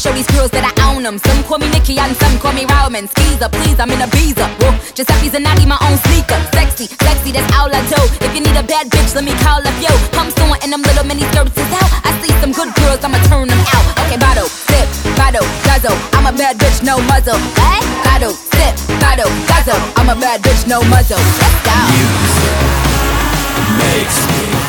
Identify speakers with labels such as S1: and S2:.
S1: show these girls that I own them. Some call me Nikki and some call me Roman. Skeezer, please, I'm in a visa. Whoa, Giuseppe's and Nagi, my own sneaker. Sexy, sexy, that's all I do. If you need a bad bitch, let me call up yo. Pumps on and them little mini skirts is out. I see some good girls, I'ma turn them out. Okay, bottle, sip, bottle, guzzle. I'm a bad bitch, no muzzle. What? Bottle, sip, bottle, guzzle. I'm a bad bitch, no muzzle. Let's go.
S2: Music makes me